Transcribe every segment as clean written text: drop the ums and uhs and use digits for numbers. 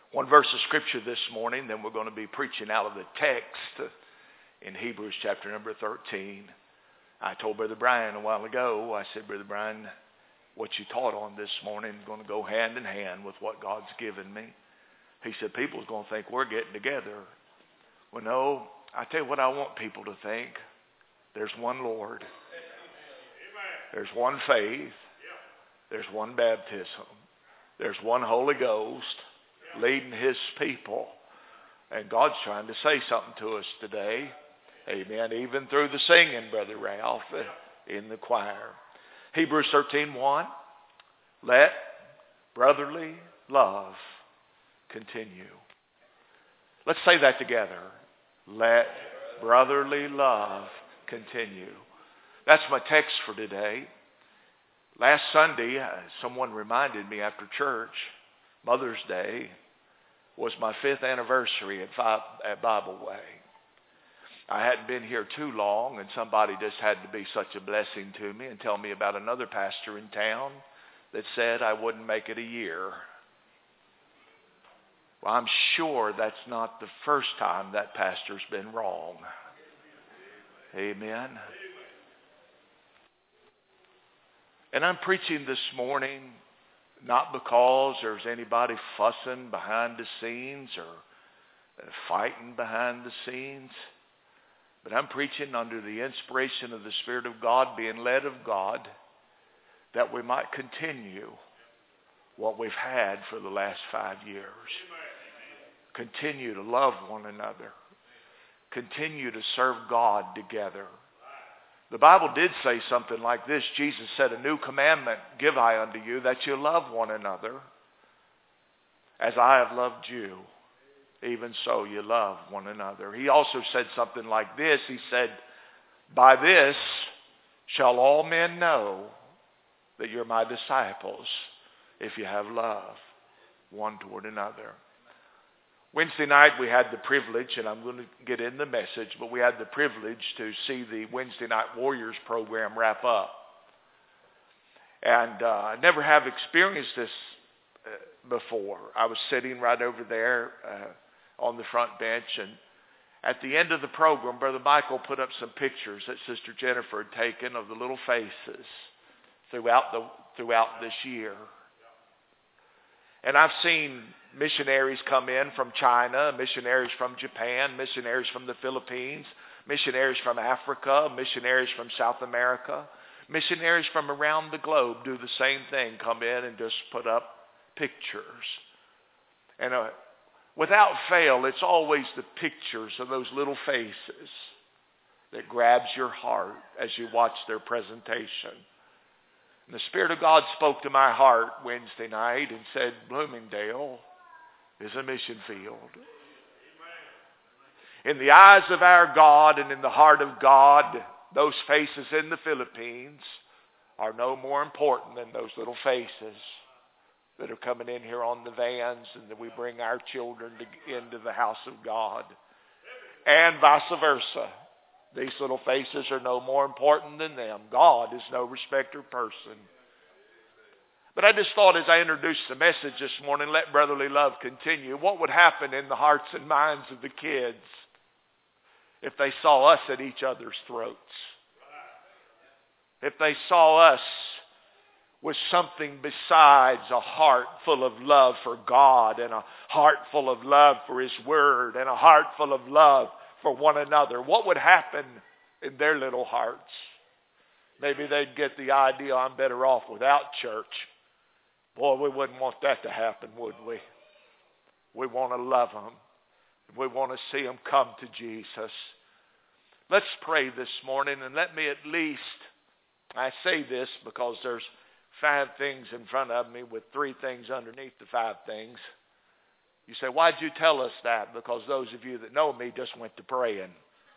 One verse of Scripture this morning, then we're going to be preaching out of the text in Hebrews chapter number 13. I told Brother Brian a while ago, I said, Brother Brian, what you taught on this morning is going to go hand in hand with what God's given me. He said, people's going to think we're getting together. Well, no, I tell you what I want people to think. There's one Lord. There's one faith. There's one baptism. There's one Holy Ghost leading His people. And God's trying to say something to us today. Amen. Even through the singing, Brother Ralph, in the choir. Hebrews 13:1. Let brotherly love continue. Let's say that together. Let brotherly love continue. That's my text for today. Last Sunday, someone reminded me after church, Mother's Day was my 5th anniversary at Bible Way. I hadn't been here too long, and somebody just had to be such a blessing to me and tell me about another pastor in town that said I wouldn't make it a year. Well, I'm sure that's not the first time that pastor's been wrong. Amen. And I'm preaching this morning not because there's anybody fussing behind the scenes or fighting behind the scenes, but I'm preaching under the inspiration of the Spirit of God, being led of God, that we might continue what we've had for the last 5 years. Continue to love one another. Continue to serve God together. The Bible did say something like this. Jesus said, a new commandment give I unto you, that you love one another as I have loved you. Even so you love one another. He also said something like this. He said, by this shall all men know that you're my disciples, if you have love one toward another. Wednesday night we had the privilege, and I'm going to get in the message, but we had the privilege to see the Wednesday Night Warriors program wrap up. And I never have experienced this before. I was sitting right over there on the front bench, and at the end of the program, Brother Michael put up some pictures that Sister Jennifer had taken of the little faces throughout this year. And I've seen missionaries come in from China, missionaries from Japan, missionaries from the Philippines, missionaries from Africa, missionaries from South America, missionaries from around the globe do the same thing, come in and just put up pictures. And without fail, it's always the pictures of those little faces that grabs your heart as you watch their presentation. And the Spirit of God spoke to my heart Wednesday night and said, Bloomingdale is a mission field. In the eyes of our God and in the heart of God, those faces in the Philippines are no more important than those little faces that are coming in here on the vans and that we bring our children into the house of God. And vice versa. These little faces are no more important than them. God is no respecter of person. But I just thought as I introduced the message this morning, let brotherly love continue. What would happen in the hearts and minds of the kids if they saw us at each other's throats? If they saw us with something besides a heart full of love for God and a heart full of love for His Word and a heart full of love for one another, what would happen in their little hearts? Maybe they'd get the idea, I'm better off without church. Boy, we wouldn't want that to happen, would we? We want to love them. We want to see them come to Jesus. Let's pray this morning, and let me at least, I say this because there's 5 things in front of me with 3 things underneath the 5 things. You say, why'd you tell us that? Because those of you that know me just went to praying.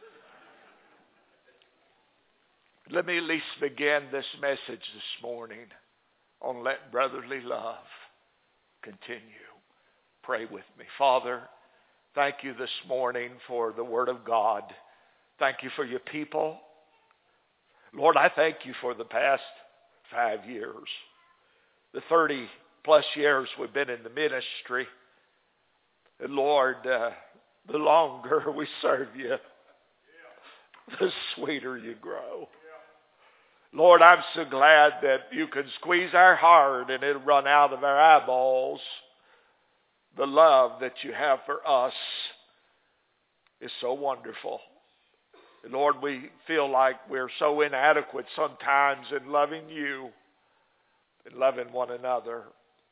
Let me at least begin this message this morning on let brotherly love continue. Pray with me. Father, thank you this morning for the Word of God. Thank you for your people. Lord, I thank you for the past 5 years. The 30 plus years we've been in the ministry. And Lord, the longer we serve you, the sweeter you grow. Lord, I'm so glad that you can squeeze our heart and it'll run out of our eyeballs. The love that you have for us is so wonderful. And Lord, we feel like we're so inadequate sometimes in loving you and loving one another.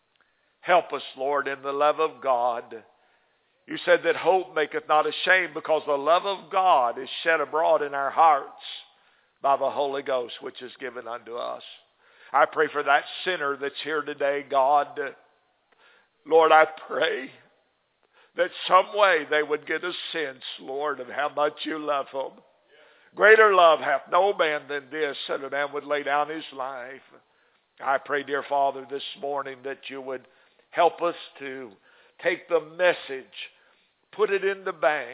Help us, Lord, in the love of God. You said that hope maketh not ashamed, because the love of God is shed abroad in our hearts by the Holy Ghost, which is given unto us. I pray for that sinner that's here today, God. Lord, I pray that some way they would get a sense, Lord, of how much you love them. Greater love hath no man than this, that a man would lay down his life. I pray, dear Father, this morning that you would help us to take the message, put it in the bank,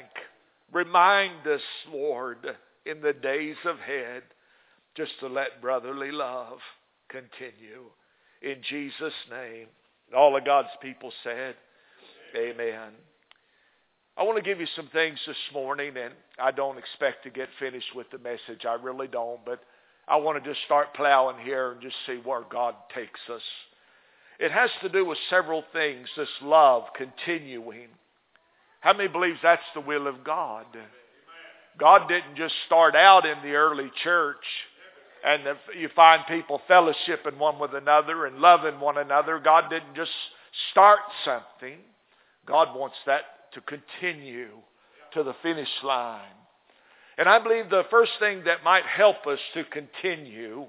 remind us, Lord, in the days ahead, just to let brotherly love continue. In Jesus' name. All of God's people said, amen. I want to give you some things this morning, and I don't expect to get finished with the message. I really don't, but I want to just start plowing here and just see where God takes us. It has to do with several things, this love continuing. How many believes that's the will of God? God didn't just start out in the early church and you find people fellowshipping one with another and loving one another. God didn't just start something. God wants that to continue to the finish line. And I believe the first thing that might help us to continue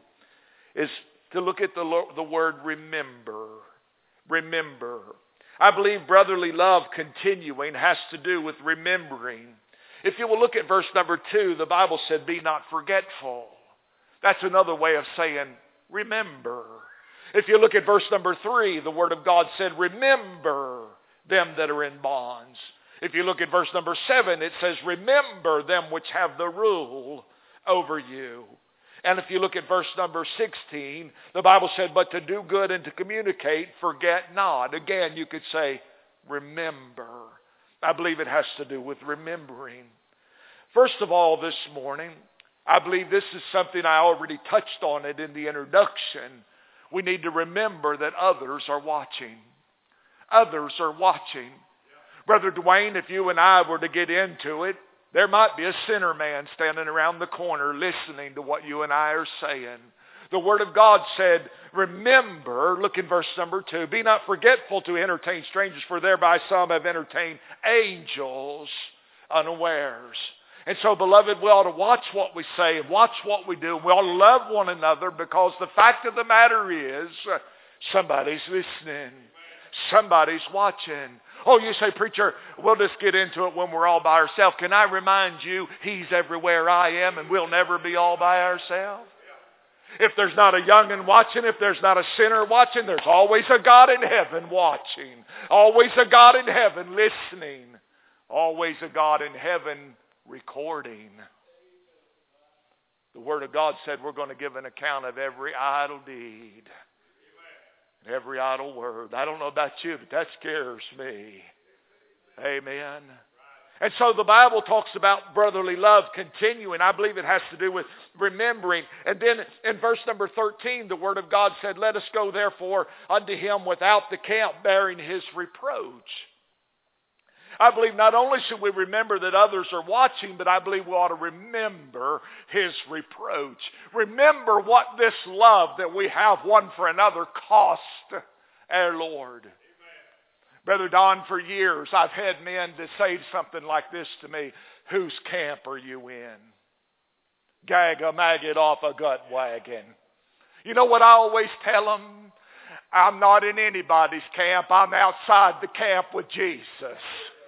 is to look at the word remember. Remember. I believe brotherly love continuing has to do with remembering. If you will look at verse number 2, the Bible said, be not forgetful. That's another way of saying remember. If you look at verse number 3, the Word of God said, remember them that are in bonds. If you look at verse number 7, it says, remember them which have the rule over you. And if you look at verse number 16, the Bible said, but to do good and to communicate, forget not. Again, you could say, remember. I believe it has to do with remembering. First of all, this morning, I believe this is something I already touched on it in the introduction. We need to remember that others are watching. Others are watching. Brother Dwayne, if you and I were to get into it, there might be a sinner man standing around the corner listening to what you and I are saying. The Word of God said, remember, look in verse number 2, be not forgetful to entertain strangers, for thereby some have entertained angels unawares. And so, beloved, we ought to watch what we say and watch what we do. We ought to love one another, because the fact of the matter is, somebody's listening. Somebody's watching. Oh, you say, preacher, we'll just get into it when we're all by ourselves. Can I remind you, He's everywhere I am, and we'll never be all by ourselves? If there's not a young'un watching, if there's not a sinner watching, there's always a God in heaven watching. Always a God in heaven listening. Always a God in heaven recording. The Word of God said we're going to give an account of every idle deed. Every idle word. I don't know about you, but that scares me. Amen. And so the Bible talks about brotherly love continuing. I believe it has to do with remembering. And then in verse number 13, the Word of God said, let us go therefore unto him without the camp, bearing his reproach. I believe not only should we remember that others are watching, but I believe we ought to remember his reproach. Remember what this love that we have one for another cost our Lord. Amen. Brother Don, for years I've had men to say something like this to me: whose camp are you in? Gag a maggot off a gut wagon. You know what I always tell them? I'm not in anybody's camp. I'm outside the camp with Jesus.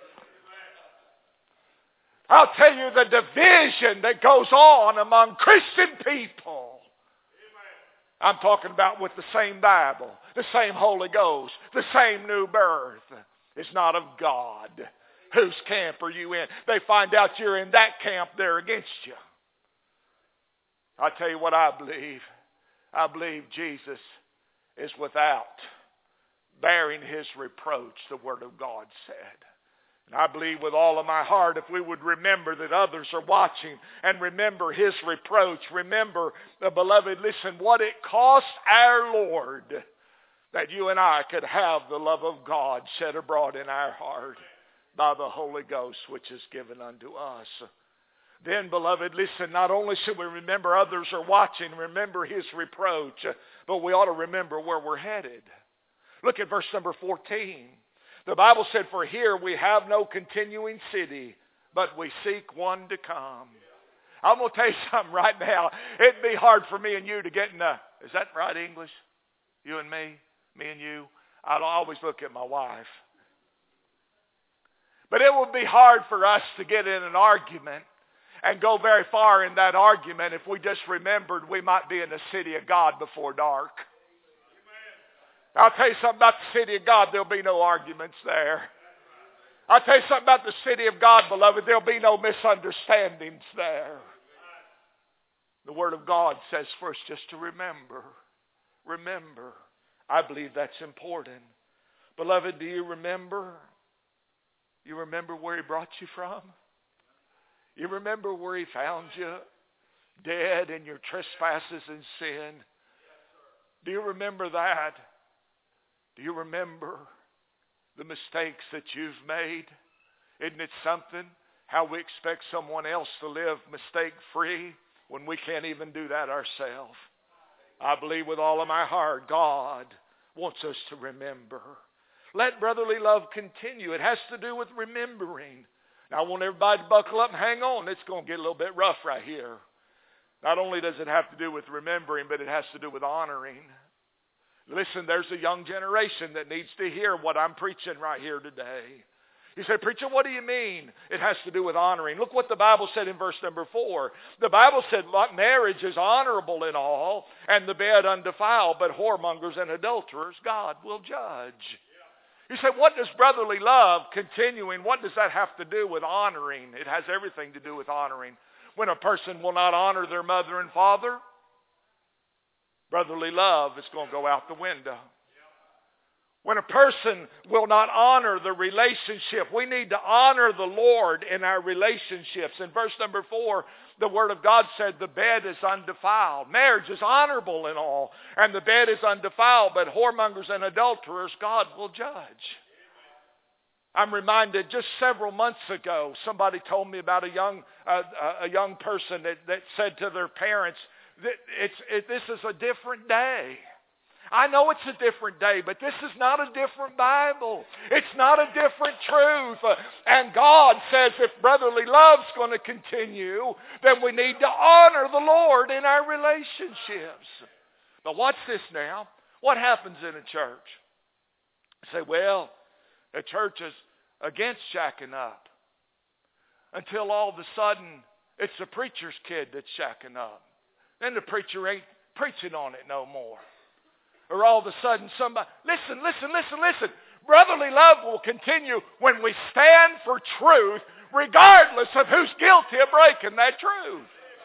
I'll tell you the division that goes on among Christian people. I'm talking about with the same Bible, the same Holy Ghost, the same new birth. It's not of God. Whose camp are you in? They find out you're in that camp, they're against you. I tell you what I believe. I believe Jesus is without, bearing his reproach, the Word of God said. I believe with all of my heart, if we would remember that others are watching and remember His reproach, remember, beloved, listen, what it cost our Lord that you and I could have the love of God shed abroad in our heart by the Holy Ghost, which is given unto us. Then, beloved, listen, not only should we remember others are watching, remember His reproach, but we ought to remember where we're headed. Look at verse number 14. The Bible said, for here we have no continuing city, but we seek one to come. I'm going to tell you something right now. It'd be hard for me and you to get in a, is that right English? You and me and you. I'd always look at my wife. But it would be hard for us to get in an argument and go very far in that argument if we just remembered we might be in the city of God before dark. I'll tell you something about the city of God, there'll be no arguments there. I'll tell you something about the city of God, beloved, there'll be no misunderstandings there. The Word of God says for us just to remember. Remember. I believe that's important. Beloved, do you remember? You remember where He brought you from? You remember where He found you? Dead in your trespasses and sin. Do you remember that? Do you remember the mistakes that you've made? Isn't it something how we expect someone else to live mistake-free when we can't even do that ourselves? I believe with all of my heart God wants us to remember. Let brotherly love continue. It has to do with remembering. Now I want everybody to buckle up and hang on. It's going to get a little bit rough right here. Not only does it have to do with remembering, but it has to do with honoring. Listen, there's a young generation that needs to hear what I'm preaching right here today. You say, preacher, what do you mean? It has to do with honoring. Look what the Bible said in verse number 4. The Bible said marriage is honorable in all, and the bed undefiled, but whoremongers and adulterers God will judge. You say, what does brotherly love continuing, what does that have to do with honoring? It has everything to do with honoring. When a person will not honor their mother and father, brotherly love is going to go out the window. When a person will not honor the relationship, we need to honor the Lord in our relationships. In verse number 4, the Word of God said the bed is undefiled. Marriage is honorable in all, and the bed is undefiled, but whoremongers and adulterers God will judge. I'm reminded just several months ago, somebody told me about a young person that said to their parents, this is a different day. I know it's a different day, but this is not a different Bible. It's not a different truth. And God says if brotherly love's going to continue, then we need to honor the Lord in our relationships. But watch this now. What happens in a church? You say, well, the church is against shacking up. Until all of a sudden, it's the preacher's kid that's shacking up. Then the preacher ain't preaching on it no more. Or all of a sudden somebody, listen. Brotherly love will continue when we stand for truth regardless of who's guilty of breaking that truth.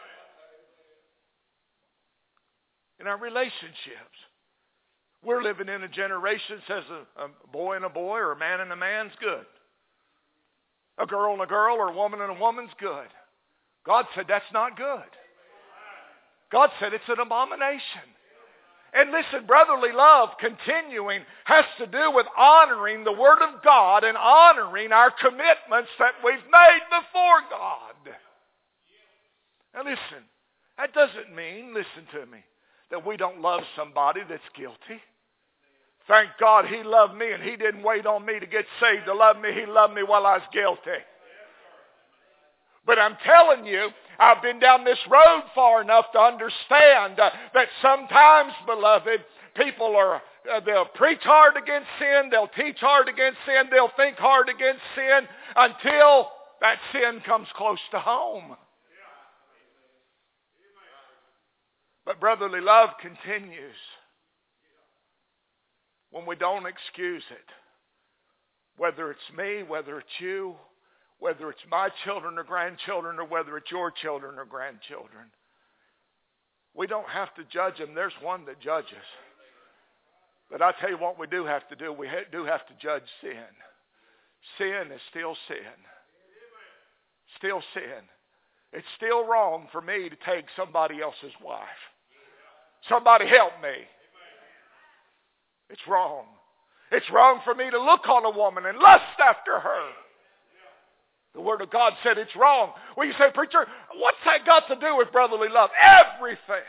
In our relationships, we're living in a generation that says a boy and a boy or a man and a man's good. A girl and a girl or a woman and a woman's good. God said that's not good. God said it's an abomination. And listen, brotherly love continuing has to do with honoring the Word of God and honoring our commitments that we've made before God. Now listen, that doesn't mean, listen to me, that we don't love somebody that's guilty. Thank God He loved me and He didn't wait on me to get saved to love me. He loved me while I was guilty. But I'm telling you, I've been down this road far enough to understand that sometimes, beloved, people they'll preach hard against sin, they'll teach hard against sin, they'll think hard against sin until that sin comes close to home. But brotherly love continues when we don't excuse it. Whether it's me, whether it's you, whether it's my children or grandchildren, or whether it's your children or grandchildren. We don't have to judge them. There's one that judges. But I tell you what we do have to do. We do have to judge sin. sin is still sin. Still sin. It's still wrong for me to take somebody else's wife. Somebody help me. It's wrong. It's wrong for me to look on a woman and lust after her. The Word of God said it's wrong. Well, you say, preacher, what's that got to do with brotherly love? Everything.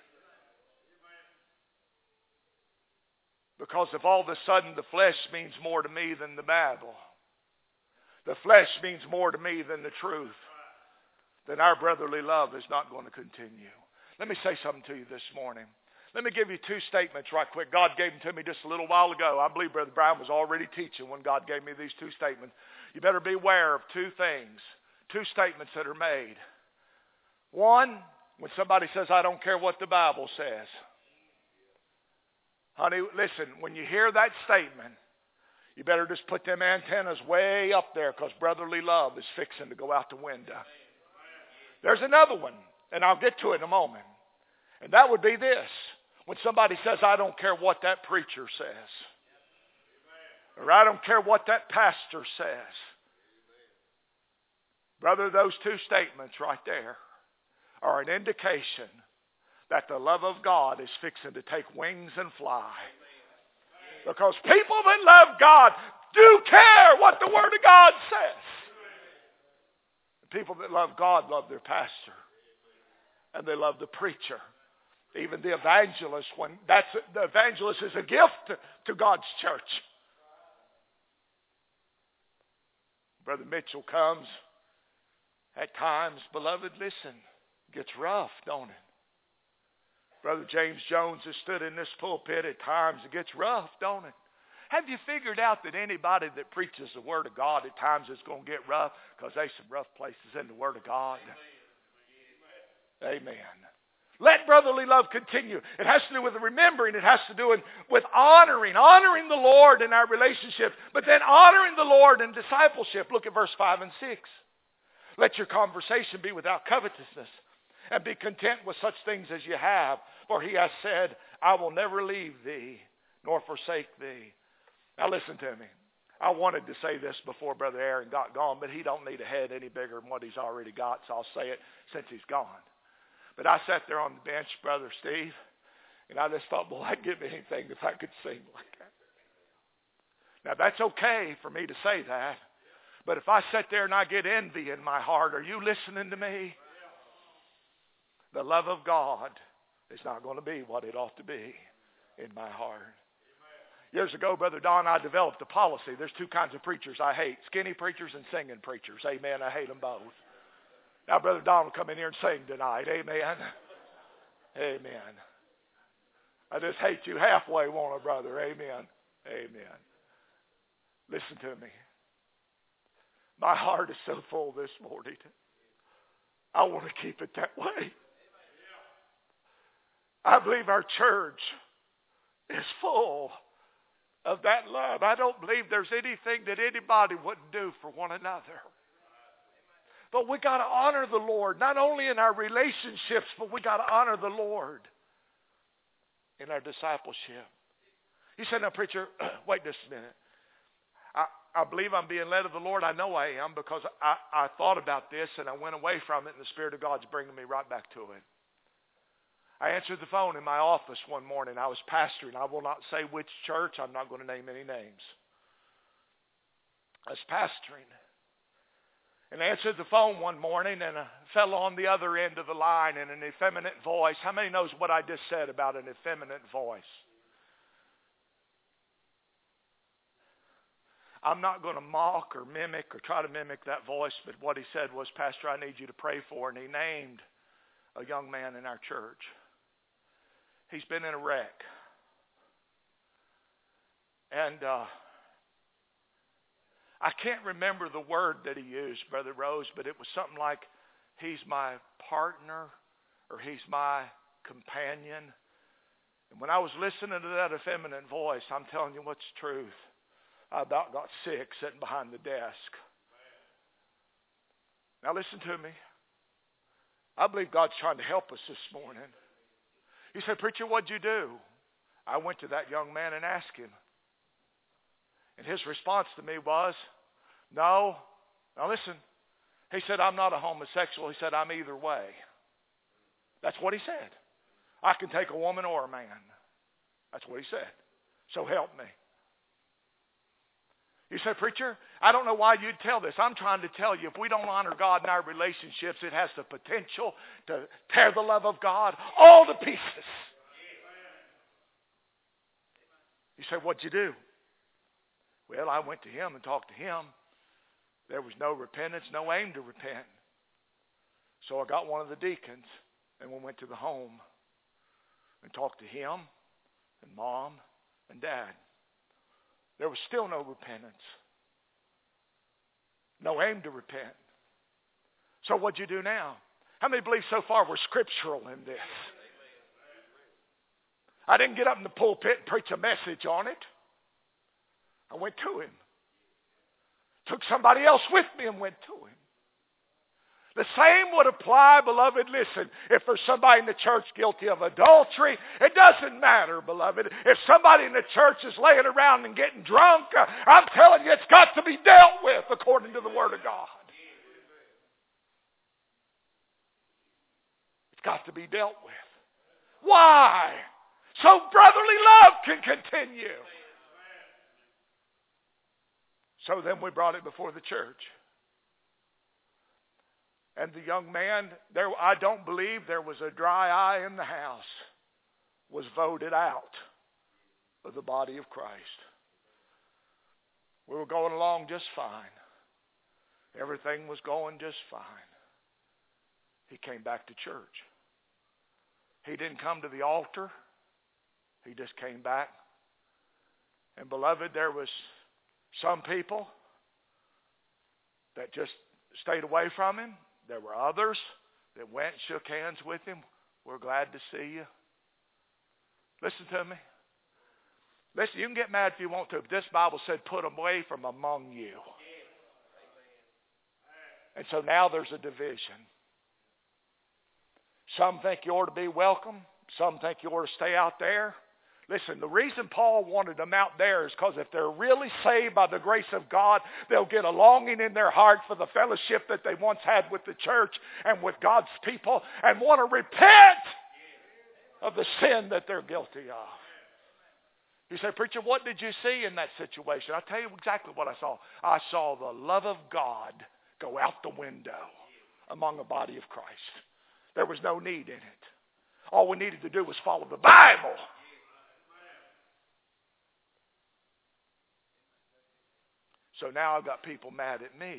Because if all of a sudden the flesh means more to me than the Bible, the flesh means more to me than the truth, then our brotherly love is not going to continue. Let me say something to you this morning. Let me give you two statements right quick. God gave them to me just a little while ago. I believe Brother Brian was already teaching when God gave me these two statements. You better be aware of two things, two statements that are made. One, when somebody says, I don't care what the Bible says. Honey, listen, when you hear that statement, you better just put them antennas way up there because brotherly love is fixing to go out the window. There's another one, and I'll get to it in a moment. And that would be this. When somebody says, I don't care what that preacher says. Or I don't care what that pastor says. Brother, those two statements right there are an indication that the love of God is fixing to take wings and fly. Because people that love God do care what the Word of God says. The people that love God love their pastor. And they love the preacher. Even the evangelist. The evangelist is a gift to God's church. Brother Mitchell comes. At times, beloved, listen, gets rough, don't it? Brother James Jones has stood in this pulpit. At times it gets rough, don't it? Have you figured out that anybody that preaches the Word of God at times is going to get rough? Because there's some rough places in the Word of God. Amen. Let brotherly love continue. It has to do with remembering. It has to do with honoring the Lord in our relationship, but then honoring the Lord in discipleship. Look at verse 5 and 6. Let your conversation be without covetousness, and be content with such things as you have. For he has said, I will never leave thee, nor forsake thee. Now listen to me. I wanted to say this before Brother Aaron got gone, but he don't need a head any bigger than what he's already got, so I'll say it since he's gone. But I sat there on the bench, Brother Steve, and I just thought, well, I'd give anything if I could sing like that. Now, that's okay for me to say that. But if I sit there and I get envy in my heart, are you listening to me? The love of God is not going to be what it ought to be in my heart. Years ago, Brother Don, I developed a policy. There's two kinds of preachers I hate, skinny preachers and singing preachers. Amen. I hate them both. Now, Brother Don will come in here and sing tonight. Amen. Amen. I just hate you halfway, won't I, brother? Amen. Amen. Listen to me. My heart is so full this morning. I want to keep it that way. I believe our church is full of that love. I don't believe there's anything that anybody wouldn't do for one another. But we got to honor the Lord, not only in our relationships, but we got to honor the Lord in our discipleship. You said, now, preacher, wait just a minute. I believe I'm being led of the Lord. I know I am because I thought about this and I went away from it, and the Spirit of God's bringing me right back to it. I answered the phone in my office one morning. I was pastoring. I will not say which church. I'm not going to name any names. I was pastoring. And I answered the phone one morning, and a fellow on the other end of the line in an effeminate voice. How many knows what I just said about an effeminate voice? I'm not going to mock or mimic or try to mimic that voice, but what he said was, Pastor, I need you to pray for. And he named a young man in our church. He's been in a wreck. And I can't remember the word that he used, Brother Rose, but it was something like, he's my partner or he's my companion. And when I was listening to that effeminate voice, I'm telling you what's the truth. I about got sick sitting behind the desk. Now listen to me. I believe God's trying to help us this morning. He said, preacher, what'd you do? I went to that young man and asked him. And his response to me was, No. Now listen. He said, I'm not a homosexual. He said, I'm either way. That's what he said. I can take a woman or a man. That's what he said. So help me. You say, preacher, I don't know why you'd tell this. I'm trying to tell you, if we don't honor God in our relationships, it has the potential to tear the love of God all to pieces. You say, what'd you do? Well, I went to him and talked to him. There was no repentance, no aim to repent. So I got one of the deacons, and we went to the home and talked to him and mom and dad. There was still no repentance. No aim to repent. So what'd you do now? How many believe so far we're scriptural in this? I didn't get up in the pulpit and preach a message on it. I went to him. Took somebody else with me and went to him. The same would apply, beloved. Listen, if there's somebody in the church guilty of adultery, it doesn't matter, beloved. If somebody in the church is laying around and getting drunk, I'm telling you, it's got to be dealt with according to the Word of God. It's got to be dealt with. Why? So brotherly love can continue. So then we brought it before the church. And the young man, I don't believe there was a dry eye in the house, was voted out of the body of Christ. We were going along just fine. Everything was going just fine. He came back to church. He didn't come to the altar. He just came back. And beloved, there was some people that just stayed away from him. There were others that went and shook hands with him. We're glad to see you. Listen to me. Listen, you can get mad if you want to, but this Bible said, put them away from among you. And so now there's a division. Some think you ought to be welcome. Some think you ought to stay out there. Listen, the reason Paul wanted them out there is because if they're really saved by the grace of God, they'll get a longing in their heart for the fellowship that they once had with the church and with God's people and want to repent of the sin that they're guilty of. You say, preacher, what did you see in that situation? I'll tell you exactly what I saw. I saw the love of God go out the window among the body of Christ. There was no need in it. All we needed to do was follow the Bible. So now I've got people mad at me.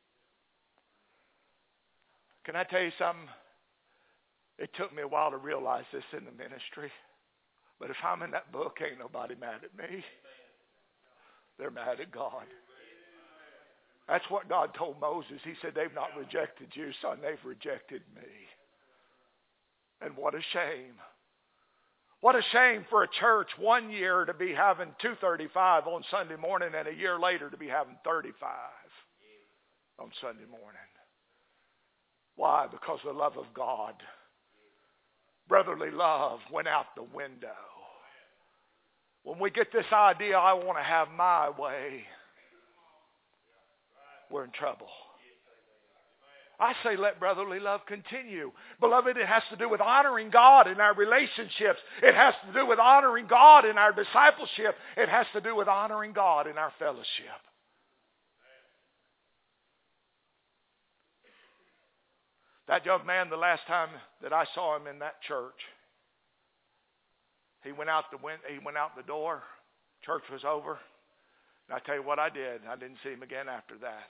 Can I tell you something? It took me a while to realize this in the ministry. But if I'm in that book, ain't nobody mad at me. They're mad at God. That's what God told Moses. He said, they've not rejected you, son. They've rejected me. And what a shame. What a shame for a church 1 year to be having 2:35 on Sunday morning and a year later to be having 35 on Sunday morning. Why? Because the love of God, brotherly love, went out the window. When we get this idea, I want to have my way, we're in trouble. I say let brotherly love continue. Beloved, it has to do with honoring God in our relationships. It has to do with honoring God in our discipleship. It has to do with honoring God in our fellowship. That young man, the last time that I saw him in that church, he went out the door. Church was over. And I tell you what I did. I didn't see him again after that.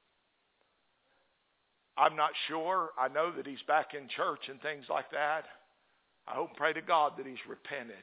I'm not sure. I know that he's back in church and things like that. I hope and pray to God that he's repented.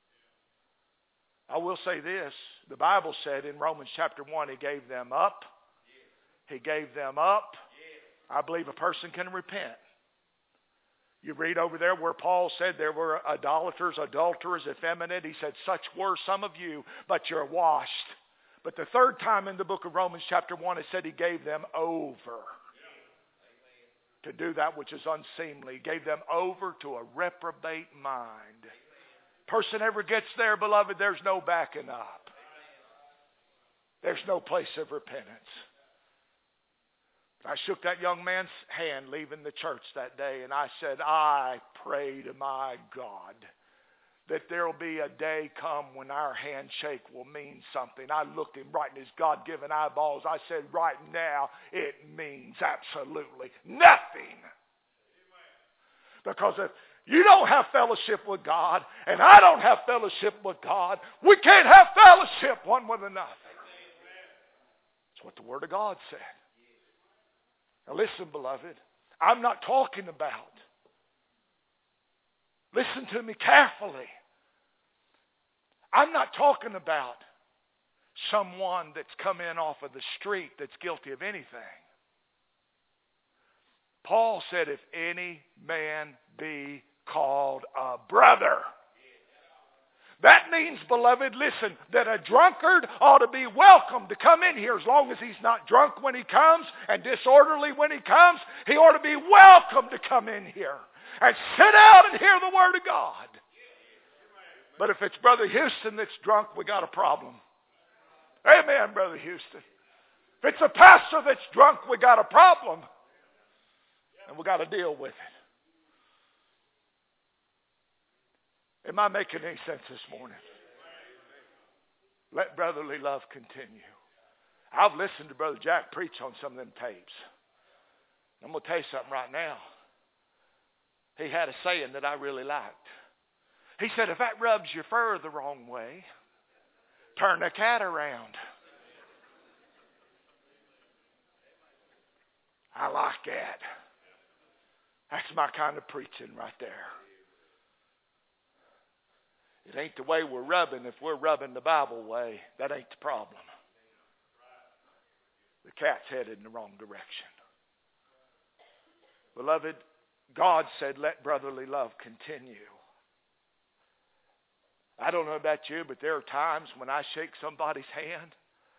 I will say this. The Bible said in Romans chapter 1, he gave them up. He gave them up. I believe a person can repent. You read over there where Paul said there were idolaters, adulterers, effeminate. He said, such were some of you, but you're washed. But the third time in the book of Romans chapter 1, it said he gave them over to do that which is unseemly. Gave them over to a reprobate mind. Person ever gets there, beloved, there's no backing up. There's no place of repentance. I shook that young man's hand leaving the church that day, and I said, I pray to my God that there will be a day come when our handshake will mean something. I looked him right in his God-given eyeballs. I said, right now, it means absolutely nothing. Because if you don't have fellowship with God, and I don't have fellowship with God, we can't have fellowship one with another. That's what the Word of God said. Now listen, beloved, I'm not talking about, listen to me carefully, I'm not talking about someone that's come in off of the street that's guilty of anything. Paul said, if any man be called a brother. That means, beloved, listen, that a drunkard ought to be welcome to come in here as long as he's not drunk when he comes and disorderly when he comes. He ought to be welcome to come in here and sit down and hear the Word of God. But if it's Brother Houston that's drunk, we got a problem. Amen, Brother Houston. If it's a pastor that's drunk, we got a problem. And we got to deal with it. Am I making any sense this morning? Let brotherly love continue. I've listened to Brother Jack preach on some of them tapes. I'm going to tell you something right now. He had a saying that I really liked. He said, if that rubs your fur the wrong way, turn the cat around. I like that. That's my kind of preaching right there. It ain't the way we're rubbing. If we're rubbing the Bible way, that ain't the problem. The cat's headed in the wrong direction. Beloved, God said, let brotherly love continue. I don't know about you, but there are times when I shake somebody's hand.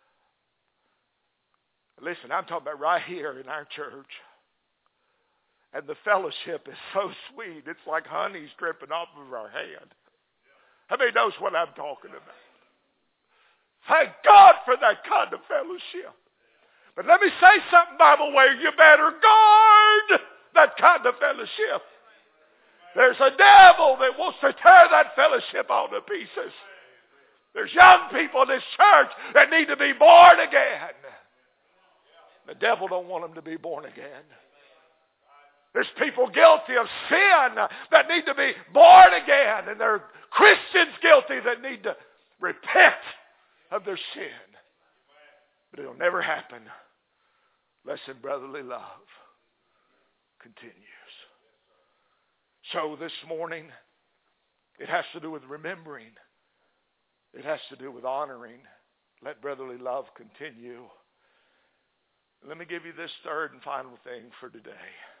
Listen, I'm talking about right here in our church. And the fellowship is so sweet. It's like honey's dripping off of our hand. How many knows what I'm talking about? Thank God for that kind of fellowship. But let me say something, Bible way. You better guard that kind of fellowship. There's a devil that wants to tear that fellowship all to pieces. There's young people in this church that need to be born again. The devil don't want them to be born again. There's people guilty of sin that need to be born again. And there are Christians guilty that need to repent of their sin. But it'll never happen unless in brotherly love continues. So this morning, it has to do with remembering. It has to do with honoring. Let brotherly love continue. Let me give you this third and final thing for today.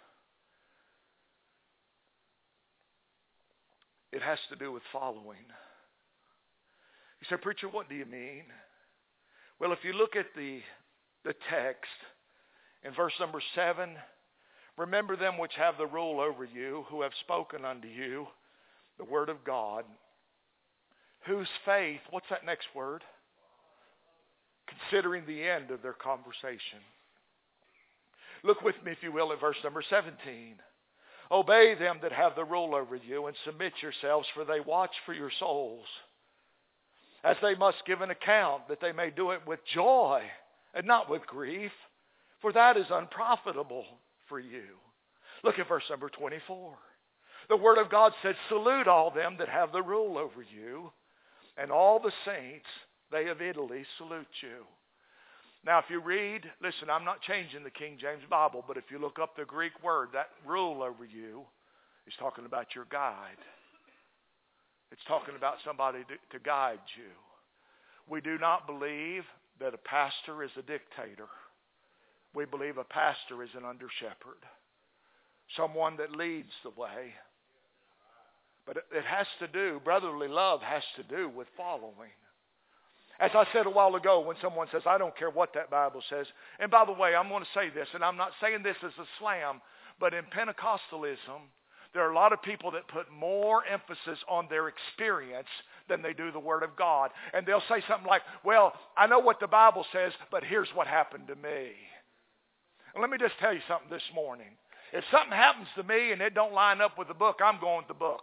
It has to do with following. You say, preacher, what do you mean? Well, if you look at the text in verse number 7, remember them which have the rule over you, who have spoken unto you the word of God, whose faith, what's that next word? Considering the end of their conversation. Look with me, if you will, at verse number 17. Obey them that have the rule over you, and submit yourselves, for they watch for your souls, as they must give an account, that they may do it with joy and not with grief, for that is unprofitable for you. Look at verse number 24. The Word of God said, salute all them that have the rule over you, and all the saints, they of Italy, salute you. Now, if you read, listen, I'm not changing the King James Bible, but if you look up the Greek word, that rule over you is talking about your guide. It's talking about somebody to guide you. We do not believe that a pastor is a dictator. We believe a pastor is an under-shepherd, someone that leads the way. But it has to do, brotherly love has to do with following. As I said a while ago, when someone says, I don't care what that Bible says. And by the way, I'm going to say this, and I'm not saying this as a slam, but in Pentecostalism, there are a lot of people that put more emphasis on their experience than they do the Word of God. And they'll say something like, well, I know what the Bible says, but here's what happened to me. And let me just tell you something this morning. If something happens to me and it don't line up with the book, I'm going with the book.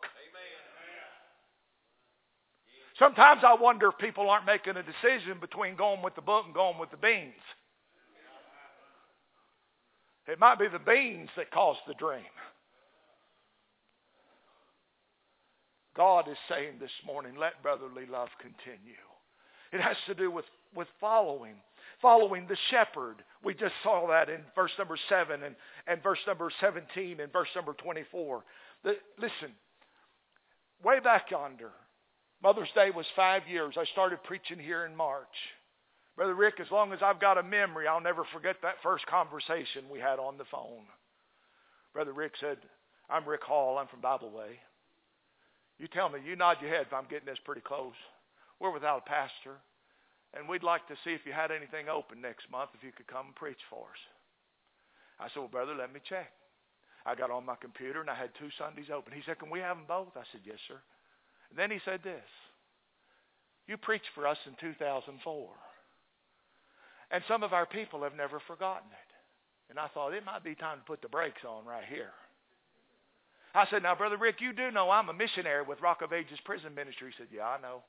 Sometimes I wonder if people aren't making a decision between going with the book and going with the beans. It might be the beans that caused the dream. God is saying this morning, let brotherly love continue. It has to do with following the shepherd. We just saw that in verse number 7 and verse number 17 and verse number 24. Listen, way back yonder, Mother's Day was 5 years. I started preaching here in March. Brother Rick, as long as I've got a memory, I'll never forget that first conversation we had on the phone. Brother Rick said, I'm Rick Hall. I'm from Bible Way. You tell me, you nod your head if I'm getting this pretty close. We're without a pastor, and we'd like to see if you had anything open next month, if you could come and preach for us. I said, well, brother, let me check. I got on my computer, and I had 2 Sundays open. He said, can we have them both? I said, yes, sir. And then he said this, you preached for us in 2004, and some of our people have never forgotten it. And I thought, it might be time to put the brakes on right here. I said, now, Brother Rick, you do know I'm a missionary with Rock of Ages Prison Ministry. He said, yeah, I know.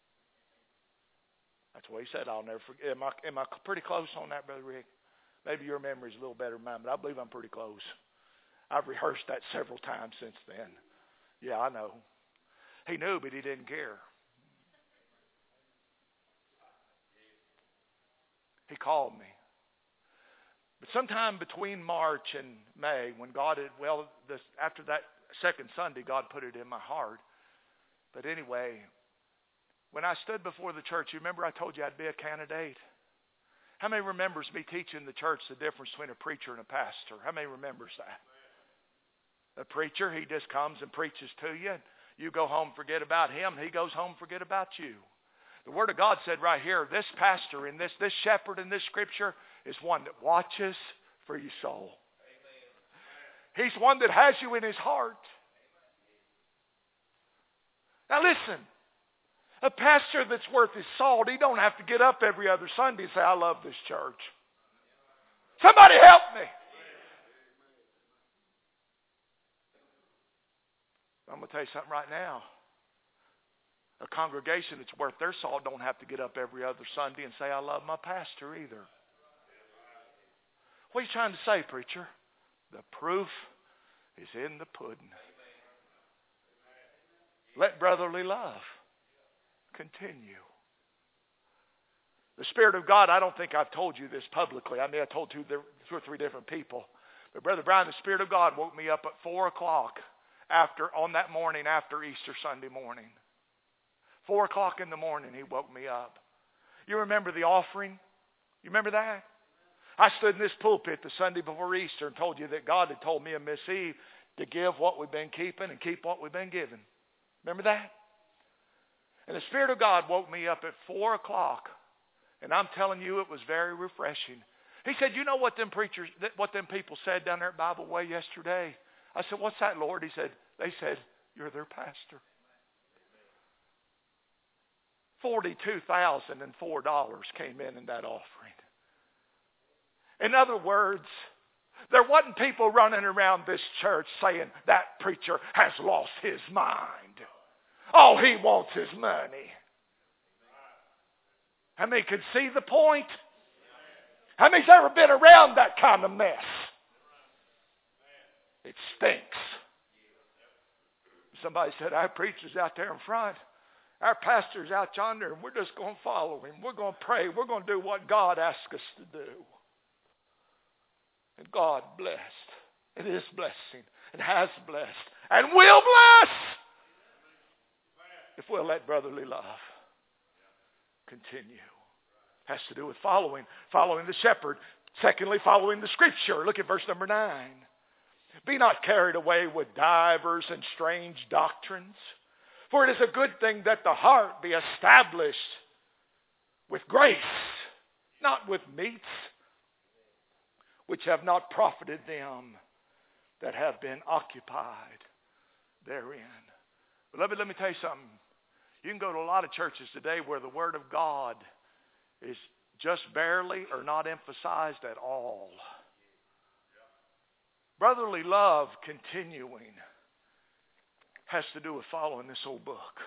That's what he said. I'll never forget. Am I pretty close on that, Brother Rick? Maybe your memory's a little better than mine, but I believe I'm pretty close. I've rehearsed that several times since then. Yeah, I know. He knew, but he didn't care. He called me. But sometime between March and May, when God had, after that second Sunday, God put it in my heart. But anyway, when I stood before the church, you remember I told you I'd be a candidate? How many remembers me teaching the church the difference between a preacher and a pastor? How many remembers that? A preacher, he just comes and preaches to you. And you go home, forget about him. He goes home, forget about you. The Word of God said right here, this pastor and this shepherd in this scripture is one that watches for your soul. He's one that has you in his heart. Now listen, a pastor that's worth his salt, he don't have to get up every other Sunday and say, I love this church. Somebody help me. I'm going to tell you something right now. A congregation that's worth their salt don't have to get up every other Sunday and say, I love my pastor either. What are you trying to say, preacher? The proof is in the pudding. Let brotherly love continue. The Spirit of God, I don't think I've told you this publicly. I mean, I told 2 or 3 different people. But Brother Brian, the Spirit of God woke me up at 4 o'clock on that morning after Easter Sunday morning. 4 o'clock in the morning, he woke me up. You remember the offering? You remember that? I stood in this pulpit the Sunday before Easter and told you that God had told me and Miss Eve to give what we've been keeping and keep what we've been giving. Remember that? And the Spirit of God woke me up at 4 o'clock, and I'm telling you, it was very refreshing. He said, you know what them people said down there at Bible Way yesterday? I said, what's that, Lord? He said, they said, you're their pastor. $42,004 came in that offering. In other words, there wasn't people running around this church saying that preacher has lost his mind. All he wants is money. How many could see the point? How many's ever been around that kind of mess? It stinks. Somebody said, our preacher's out there in front. Our pastor's out yonder, and we're just going to follow him. We're going to pray. We're going to do what God asks us to do. And God blessed. It is blessing. It has blessed. And will bless. If we'll let brotherly love continue. It has to do with following the shepherd. Secondly, following the scripture. Look at verse number 9. Be not carried away with divers and strange doctrines. For it is a good thing that the heart be established with grace, not with meats, which have not profited them that have been occupied therein. Beloved, let me tell you something. You can go to a lot of churches today where the Word of God is just barely or not emphasized at all. Brotherly love continuing has to do with following this old book.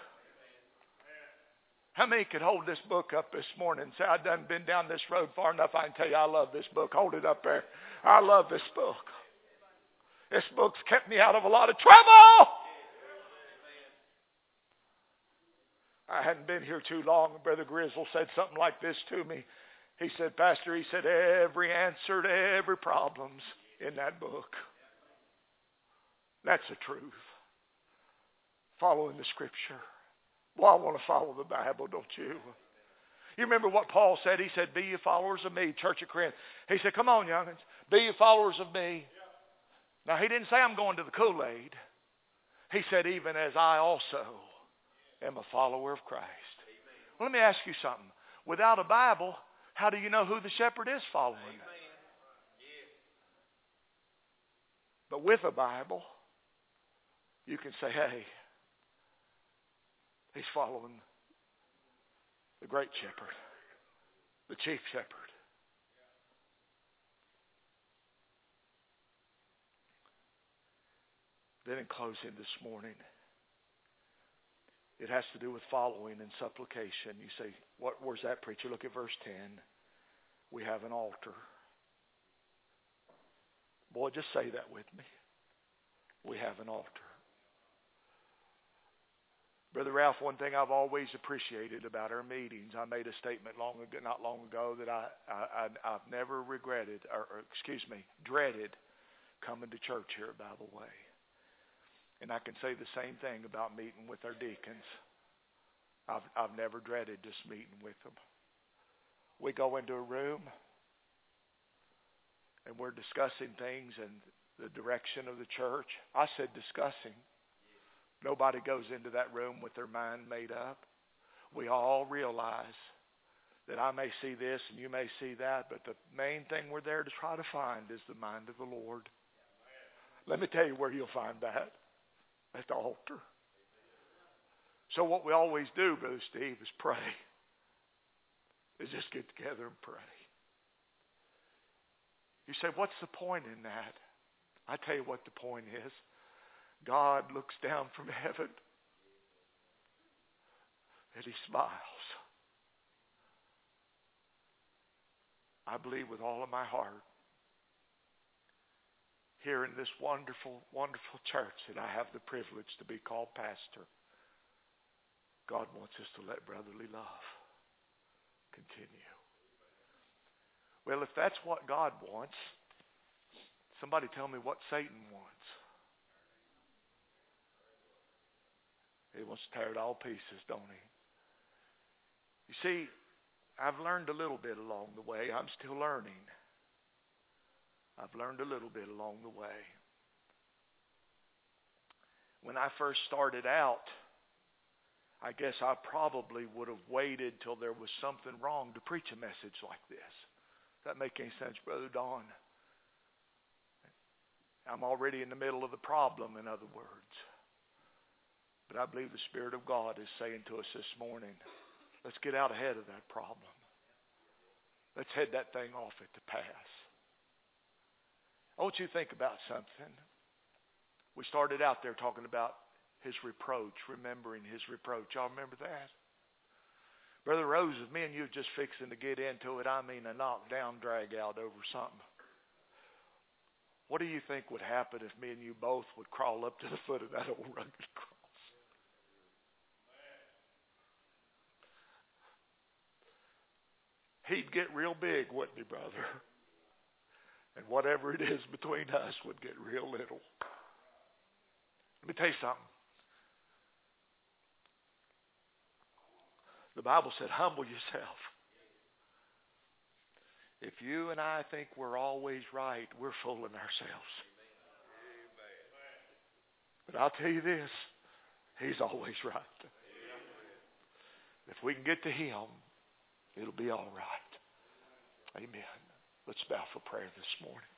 How many could hold this book up this morning and say, I've done been down this road far enough, I can tell you I love this book. Hold it up there. I love this book. This book's kept me out of a lot of trouble. I hadn't been here too long, and Brother Grizzle said something like this to me. He said, Pastor, he said, every answer to every problem's in that book. That's the truth. Following the Scripture. Well, I want to follow the Bible, don't you? You remember what Paul said? He said, be ye followers of me, Church of Corinth. He said, come on, young'uns, be ye followers of me. Now, he didn't say I'm going to the Kool-Aid. He said, even as I also am a follower of Christ. Well, let me ask you something. Without a Bible, how do you know who the shepherd is following? But with a Bible, you can say, hey, he's following the great shepherd, the chief shepherd. Then in closing this morning, it has to do with following and supplication. You say, where's that, preacher? Look at verse 10. We have an altar. Boy, just say that with me. We have an altar. Brother Ralph, one thing I've always appreciated about our meetings, I made a statement not long ago that I've never regretted, dreaded coming to church here, by the way. And I can say the same thing about meeting with our deacons. I've never dreaded just meeting with them. We go into a room and we're discussing things and the direction of the church. I said discussing. Nobody goes into that room with their mind made up. We all realize that I may see this and you may see that, but the main thing we're there to try to find is the mind of the Lord. Let me tell you where you'll find that. At the altar. So what we always do, Brother Steve, is pray. Is just get together and pray. You say, what's the point in that? I tell you what the point is. God looks down from heaven and he smiles. I believe with all of my heart, here in this wonderful, wonderful church that I have the privilege to be called pastor, God wants us to let brotherly love continue. Well, if that's what God wants, somebody tell me what Satan wants. He wants to tear it all pieces, don't he? You see, I've learned a little bit along the way. I'm still learning. I've learned a little bit along the way. When I first started out, I guess I probably would have waited till there was something wrong to preach a message like this. Does that make any sense, Brother Don? I'm already in the middle of the problem, in other words. But I believe the Spirit of God is saying to us this morning, let's get out ahead of that problem. Let's head that thing off at the pass. I want you to think about something. We started out there talking about his reproach, remembering his reproach. Y'all remember that? Brother Rose, if me and you were just fixing to get into it, I mean a knockdown drag out over something. What do you think would happen if me and you both would crawl up to the foot of that old rugged cross? He'd get real big, wouldn't he, brother? And whatever it is between us would get real little. Let me tell you something. The Bible said, humble yourself. If you and I think we're always right, we're fooling ourselves. But I'll tell you this, he's always right. If we can get to him, it'll be all right. Amen. Let's bow for prayer this morning.